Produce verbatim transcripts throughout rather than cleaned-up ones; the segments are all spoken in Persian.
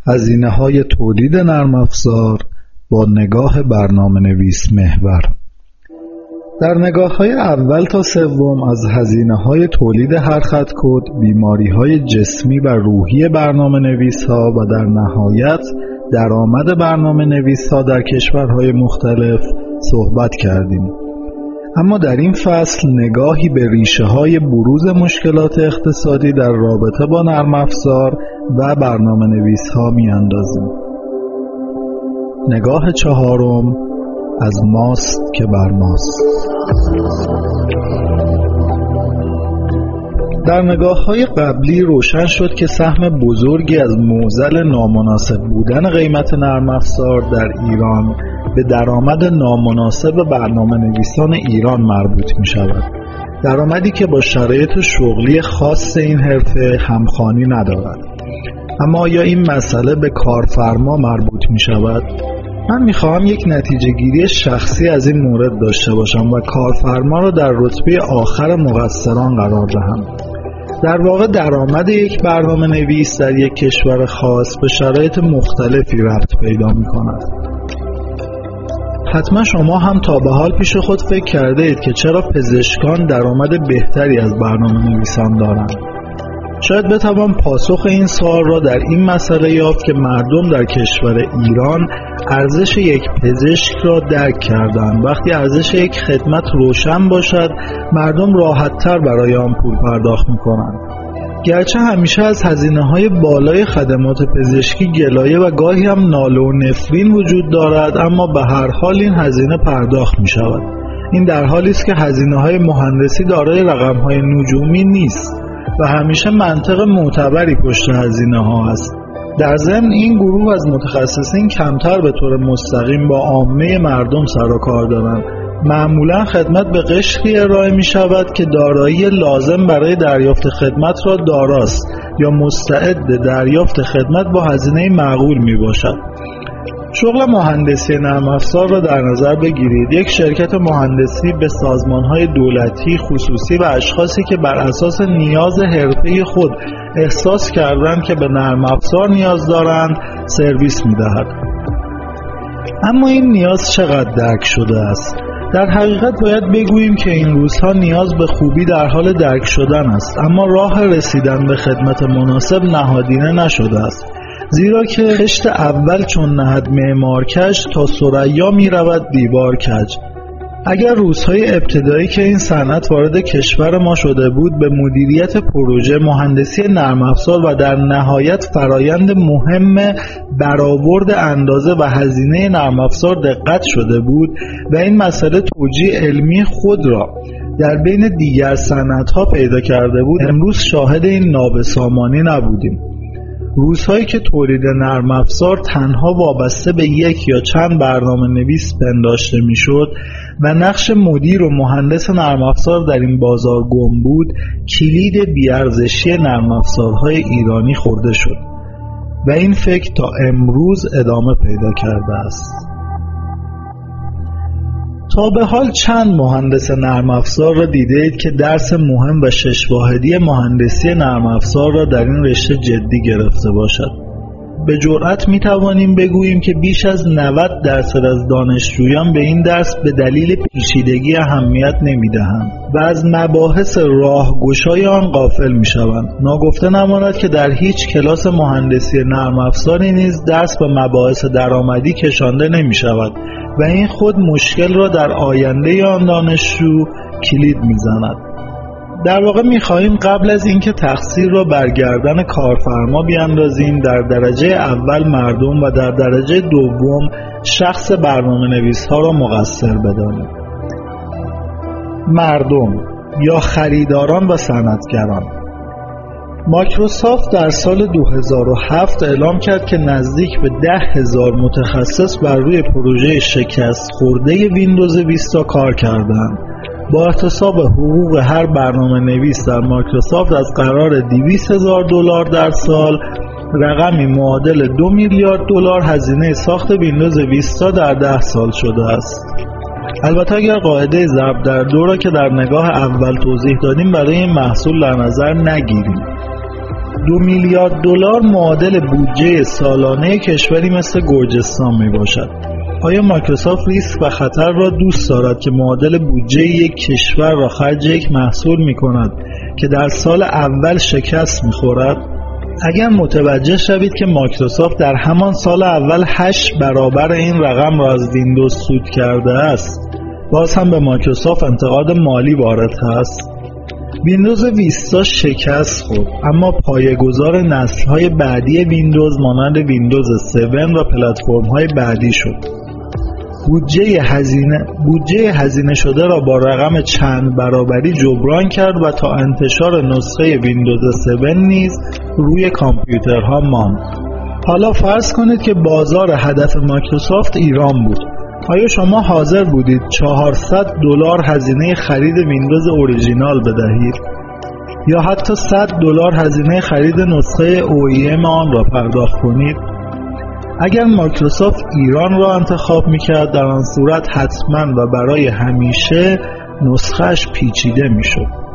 هزینه‌های تولید نرم افزار با نگاه برنامه‌نویس محور. در نگاه‌های اول تا سوم از هزینه‌های تولید هر خط کد، بیماری‌های جسمی و روحی برنامه‌نویس‌ها و در نهایت درآمد برنامه‌نویس‌ها در کشورهای مختلف صحبت کردیم. اما در این فصل نگاهی به ریشه‌های بروز مشکلات اقتصادی در رابطه با نرم افزار و برنامه‌نویس‌ها می‌اندازیم. نگاه چهارم، از ماست که بر ماست. در نگاه‌های قبلی روشن شد که سهم بزرگی از معضل نامناسب بودن قیمت نرم افزار در ایران به درآمد نامناسب برنامه‌نویسان ایران مربوط می‌شود. درآمدی که با شرایط شغلی خاص این حرفه همخوانی ندارد. اما آیا این مسئله به کارفرما مربوط می‌شود؟ من میخواهم یک نتیجه گیری شخصی از این مورد داشته باشم و کارفرما را در رتبه آخر مقصران قرار دهم. در واقع درآمد یک برنامه نویس در یک کشور خاص به شرایط مختلفی ربط پیدا می کند. حتما شما هم تا به حال پیش خود فکر کرده اید که چرا پزشکان درآمد بهتری از برنامه نویسان دارند. شاید بتوان پاسخ این سوال را در این مسئله یافت که مردم در کشور ایران ارزش یک پزشک را درک کردند. وقتی ارزش یک خدمت روشن باشد، مردم راحت‌تر برای آن پول پرداخت می‌کنند. گرچه همیشه از هزینه‌های بالای خدمات پزشکی گلایه و گاهی هم ناله و نفرین وجود دارد، اما به هر حال این هزینه پرداخت می‌شود. این در حالی است که هزینه‌های مهندسی دارای رقم‌های نجومی نیست و همیشه منطق معتبری پشت هزینه ها است. در ضمن این گروه از متخصصین کمتر به طور مستقیم با عامه مردم سر و کار دارند. معمولا خدمت به قشری ارائه می شود که دارایی لازم برای دریافت خدمت را داراست یا مستعد دریافت خدمت با هزینه معقول می باشد. شغل مهندسی نرم افزار را در نظر بگیرید. یک شرکت مهندسی به سازمان‌های دولتی، خصوصی و اشخاصی که بر اساس نیاز حرفه‌ای خود احساس کردند که به نرم افزار نیاز دارند، سرویس می‌دهد. اما این نیاز چقدر درک شده است؟ در حقیقت باید بگوییم که این روزها نیاز به خوبی در حال درک شدن است، اما راه رسیدن به خدمت مناسب نهادینه نشده است. زیرا که خشت اول چون نهد معمار کج، تا ثریا می رود دیوار کج. اگر روزهای ابتدایی که این صنعت وارد کشور ما شده بود به مدیریت پروژه، مهندسی نرم افزار و در نهایت فرایند مهم برآورد اندازه و هزینه نرم افزار دقت شده بود و این مسئله توجیه علمی خود را در بین دیگر صنعت‌ها پیدا کرده بود، امروز شاهد این نابسامانی نبودیم. روزهایی که تولید نرم افزار تنها وابسته به یک یا چند برنامه نویس پنداشته میشد و نقش مدیر و مهندس نرم افزار در این بازار گم بود، کلید بیارزشی نرم افزارهای ایرانی خورده شد و این فکر تا امروز ادامه پیدا کرده است. تا به حال چند مهندس نرم افزار را دیده اید که درس مهم و شش واحدی مهندسی نرم افزار را در این رشته جدی گرفته باشد؟ به جرئت می توانیم بگوییم که بیش از نود درصد از دانشجویان به این درس به دلیل پیچیدگی اهمیت نمی دهند و از مباحث راهگشای آن غافل می شوند. ناگفته نماند که در هیچ کلاس مهندسی نرم افزاری نیز درس به مباحث درآمدی کشانده نمی شود و این خود مشکل را در آینده آن دانشجو کلید می زند. در واقع می خواهیم قبل از اینکه تقصیر را بر گردن کارفرما بیاندازیم، در درجه اول مردم و در درجه دوم شخص برنامه نویس ها را مقصر بدانیم. مردم یا خریداران و صنعتگران. مایکروسافت در سال دو هزار و هفت اعلام کرد که نزدیک به ده هزار متخصص بر روی پروژه شکست خورده ویندوز ویستا کار کردند. با احتساب حقوق هر برنامه نویس در مایکروسافت از قرار دویست هزار دلار در سال، رقمی معادل دو میلیارد دلار هزینه ساخت ویندوز ویستا در ده سال شده است. البته اگر قاعده ضرب در دو را که در نگاه اول توضیح دادیم برای این محصول در نظر نگیریم. دو میلیارد دلار معادل بودجه سالانه کشوری مثل گرجستان می باشد. آیا مایکروسافت ریسک و خطر را دوست دارد که معادل بودجه یک کشور را خرج یک محصول می کند که در سال اول شکست می خورد؟ اگر متوجه شوید که مایکروسافت در همان سال اول هشت برابر این رقم را از ویندوز سود کرده است، باز هم به مایکروسافت انتقاد مالی وارد است. ویندوز ویستا شکست خورد، اما پایه‌گذار نسل‌های بعدی ویندوز مانند ویندوز هفت و پلتفرم‌های بعدی شد. بودجه هزینه بودجه هزینه شده را با رقم چند برابری جبران کرد و تا انتشار نسخه ویندوز هفت نیز روی کامپیوترها ماند. حالا فرض کنید که بازار هدف مایکروسافت ایران بود. آیا شما حاضر بودید چهارصد دلار هزینه خرید ویندوز اوریجینال بدهید یا حتی صد دلار هزینه خرید نسخه او ای ام آن را پرداخت کنید؟ اگر مایکروسافت ایران را انتخاب می‌کرد، در آن صورت حتما و برای همیشه نسخه‌اش پیچیده می‌شد.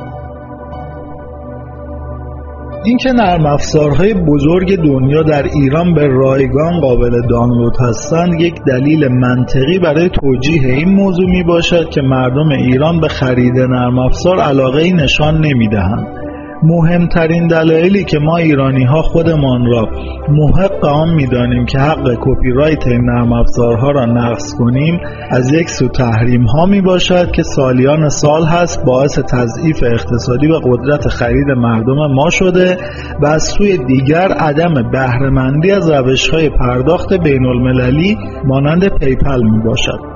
اینکه نرم افزارهای بزرگ دنیا در ایران به رایگان قابل دانلود هستند یک دلیل منطقی برای توجیه این موضوع می باشد که مردم ایران به خرید نرم افزار علاقه‌ای نشان نمی‌دهند. مهمترین دلایلی که ما ایرانی ها خودمان را محق آن می‌دانیم که حق کپی رایت این نرم افزارها را نقض کنیم، از یک سو تحریم ها می باشد که سالیان سال هست باعث تضعیف اقتصادی و قدرت خرید مردم ما شده و از سوی دیگر عدم بهره‌مندی از روش‌های پرداخت بین المللی مانند پیپل می باشد.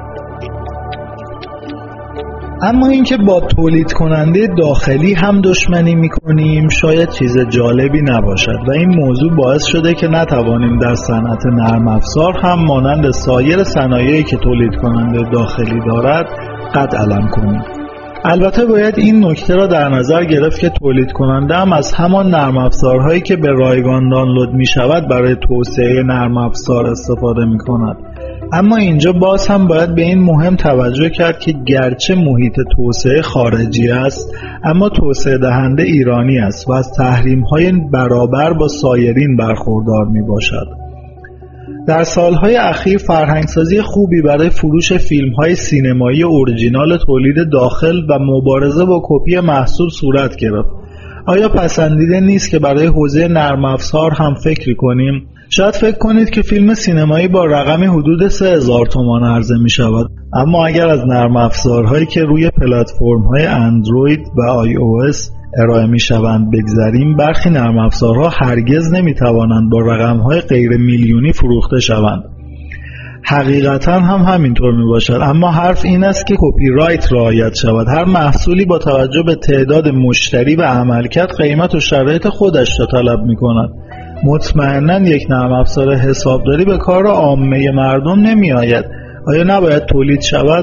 اما اینکه با تولید کننده داخلی هم دشمنی میکنیم شاید چیز جالبی نباشد و این موضوع باعث شده که نتوانیم در صنعت نرم افزار هم مانند سایر صنایعی که تولید کننده داخلی دارد قد علم کنیم. البته باید این نکته را در نظر گرفت که تولید کننده هم از همان نرم افزارهایی که به رایگان دانلود می شود برای توسعه نرم افزار استفاده می کند. اما اینجا باز هم باید به این مهم توجه کرد که گرچه محیط توسعه خارجی است، اما توسعه دهنده ایرانی است و از تحریم‌های برابر با سایرین برخوردار می باشد. در سالهای اخیر فرهنگسازی خوبی برای فروش فیلم‌های سینمایی اورجینال تولید داخل و مبارزه با کپی محصول صورت گرفت. آیا پسندیده نیست که برای حوزه نرم افزار هم فکر کنیم؟ شاید فکر کنید که فیلم سینمایی با رقمی حدود سه هزار تومان عرضه می شود، اما اگر از نرم افزارهایی که روی پلتفرم‌های اندروید و آی او اس ارائه می شوند بگذریم، برخی نرم افزارها هرگز نمی توانند با رقم‌های غیر میلیونی فروخته شوند. حقیقتا هم همینطور می باشد، اما حرف این است که کپی رایت رعایت شود. هر محصولی با توجه به تعداد مشتری و عملکرد قیمت و شرایط خودش را طلب می کند. مطمئناً یک نرم افزار حسابداری به کار عامه مردم نمی آید. آیا نباید تولید شود؟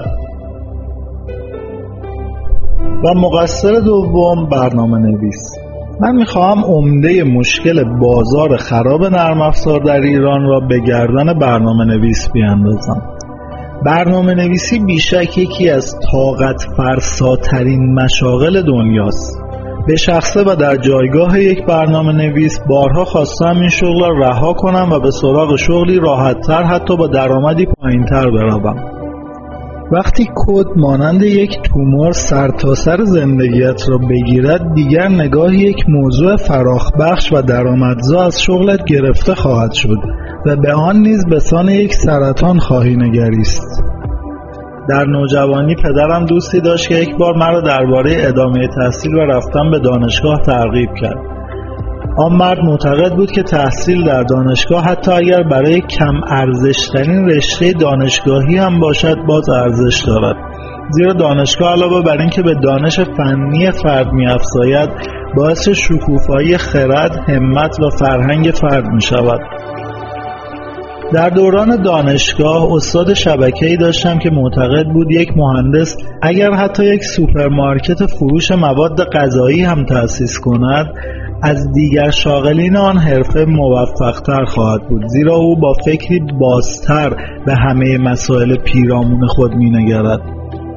و مقصر دوم برنامه نویس. من میخواهم عمده مشکل بازار خراب نرم افزار در ایران را به گردن برنامه نویس بیاندازم. برنامه نویسی بیشک یکی از طاقت فرساترین مشاغل دنیاست. به شخصه و در جایگاه یک برنامه نویس بارها خواستم این شغل را رها کنم و به سراغ شغلی راحت‌تر، حتی با درآمدی پایین‌تر بروم. وقتی کد مانند یک تومور سرتاسر زندگیت را بگیرد، دیگر نگاه یک موضوع فراخبخش و درآمدزا از شغلت گرفته خواهد شد و به آن نیز به سان یک سرطان خواهی نگریست. در نوجوانی پدرم دوستی داشت که یک بار مرا درباره ادامه تحصیل و رفتن به دانشگاه ترغیب کرد. آن مرد معتقد بود که تحصیل در دانشگاه حتی اگر برای کم ارزش‌ترین رشته دانشگاهی هم باشد باز ارزش دارد، زیرا دانشگاه علاوه بر این که به دانش فنی فرد می‌افزاید، باعث شکوفایی خرد، همت و فرهنگ فرد می‌شود. در دوران دانشگاه استاد شبکه‌ای داشتم که معتقد بود یک مهندس اگر حتی یک سوپرمارکت فروش مواد غذایی هم تأسیس کند، از دیگر شاغلین آن حرفه موفق‌تر خواهد بود، زیرا او با فکری بازتر به همه مسائل پیرامون خود می‌نگرد.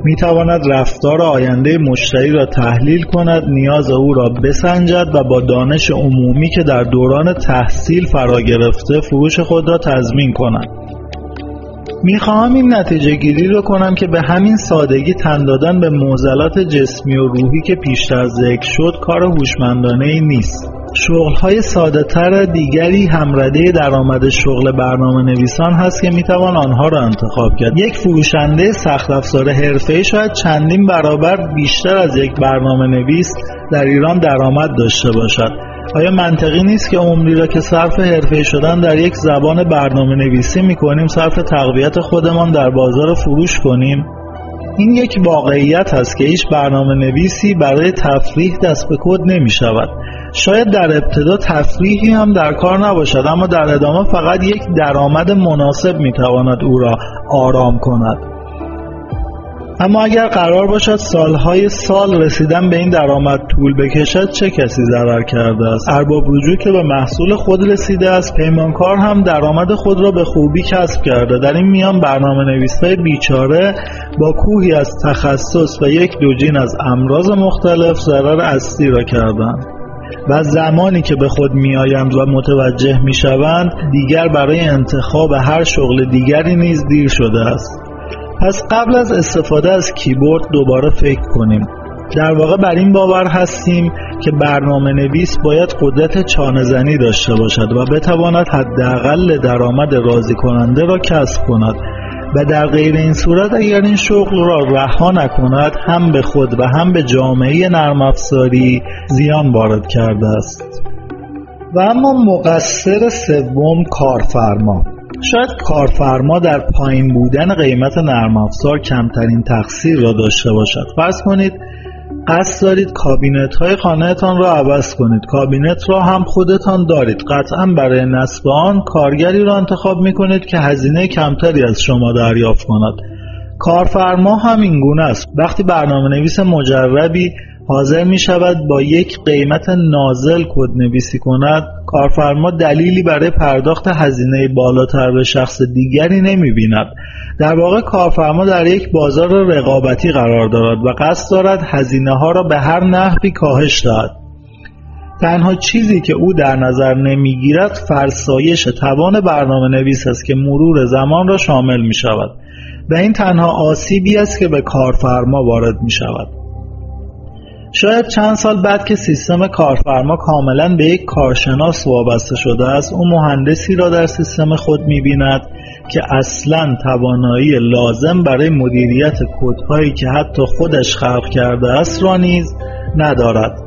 می تواند رفتار آینده مشتری را تحلیل کند، نیاز او را بسنجد و با دانش عمومی که در دوران تحصیل فرا گرفته فروش خود را تضمین کند. میخواهم این نتیجه گیری رو کنم که به همین سادگی تن دادن به معضلات جسمی و روحی که پیشتر ذکر شد کار هوشمندانه‌ای نیست. شغل‌های ساده‌تر دیگری همرده درآمد شغل برنامه نویسان هست که میتوان آنها را انتخاب کرد. یک فروشنده سخت افزار حرفه‌ای شاید چندین برابر بیشتر از یک برنامه نویس در ایران درآمد داشته باشد. آیا منطقی نیست که عمری را که صرف حرفه‌ای شدن در یک زبان برنامه نویسی می‌کنیم صرف تقویت خودمان در بازار فروش کنیم؟ این یک واقعیت است که هیچ برنامه نویسی برای تفریح دست به کد نمی شود. شاید در ابتدا تفریحی هم در کار نباشد، اما در ادامه فقط یک درآمد مناسب می تواند او را آرام کند. اما اگر قرار باشد سالهای سال رسیدن به این درآمد طول بکشد، چه کسی ضرر کرده است؟ ارباب رجوع که به محصول خود رسیده است، پیمانکار هم درآمد خود را به خوبی کسب کرده. در این میان برنامه نویس‌های بیچاره با کوهی از تخصص و یک دوجین از امراض مختلف ضرر اصلی را کردند و زمانی که به خود میآیند و متوجه میشوند دیگر برای انتخاب هر شغل دیگری نیز دیر شده است. پس قبل از استفاده از کیبورد دوباره فکر کنیم. در واقع بر این باور هستیم که برنامه نویس باید قدرت چانه زنی داشته باشد و بتواند حداقل درآمد راضی کننده را کسب کند و در غیر این صورت اگر این شغل را رها نکند هم به خود و هم به جامعه نرم افزاری زیان وارد کرده است. و اما مقصر سوم کارفرما. شاید کارفرما در پایین بودن قیمت نرم افزار کمترین تقصیر را داشته باشد. فرض کنید قصد دارید کابینت های خانه تان را عوض کنید. کابینت را هم خودتان دارید. قطعا برای نصب آن کارگری را انتخاب می کنید که هزینه کمتری از شما دریافت کند. کارفرما هم این گونه است. وقتی برنامه نویس مجربی حاضر می شود با یک قیمت نازل کد نویسی کند، کارفرما دلیلی برای پرداخت هزینه بالاتر به شخص دیگری نمی بیند. در واقع کارفرما در یک بازار رقابتی قرار دارد و قصد دارد هزینه ها را به هر نحوی کاهش دهد. تنها چیزی که او در نظر نمی گیرد فرسایش توان برنامه نویس است که مرور زمان را شامل می شود و این تنها آسیبی است که به کارفرما وارد می شود. شاید چند سال بعد که سیستم کارفرما کاملا به یک کارشناس وابسته شده است، او مهندسی را در سیستم خود می‌بیند که اصلاً توانایی لازم برای مدیریت کدهایی که حتی خودش خلق کرده است را نیز ندارد.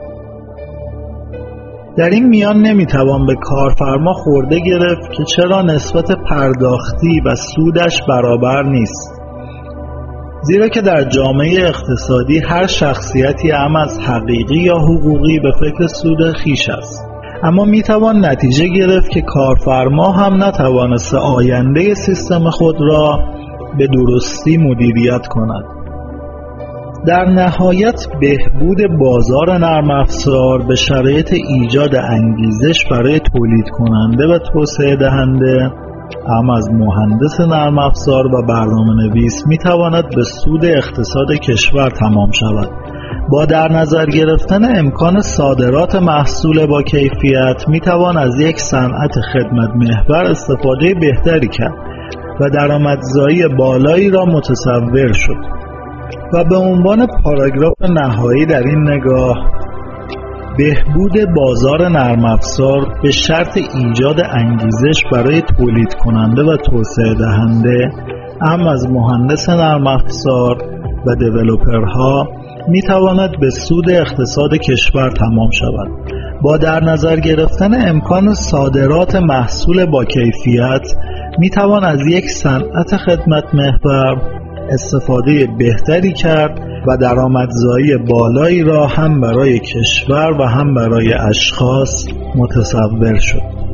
در این میان نمیتوان به کارفرما خورده گرفت که چرا نسبت پرداختی و سودش برابر نیست، زیرا که در جامعه اقتصادی هر شخصیتی هم از حقیقی یا حقوقی به فکر سود خیش است. اما میتوان نتیجه گرفت که کارفرما هم نتوانسته آینده سیستم خود را به درستی مدیریت کند. در نهایت بهبود بازار نرم افزار به شرایط ایجاد انگیزش برای تولید کننده و توسعه دهنده هم از مهندس نرم افزار و برنامه نویس می تواند به سود اقتصاد کشور تمام شود. با در نظر گرفتن امکان صادرات محصول با کیفیت می توان از یک صنعت خدمت محور استفاده بهتری کرد و درآمدزایی بالایی را متصور شد. و به عنوان پاراگراف نهایی در این نگاه، بهبود بازار نرم افزار به شرط ایجاد انگیزش برای تولید کننده و توسعه دهنده هم از مهندس نرم افزار و دیولپرها می تواند به سود اقتصاد کشور تمام شود. با در نظر گرفتن امکان صادرات محصول با کیفیت می توان از یک صنعت خدمت محور استفاده بهتری کرد و درآمدزایی بالایی را هم برای کشور و هم برای اشخاص متصور شد.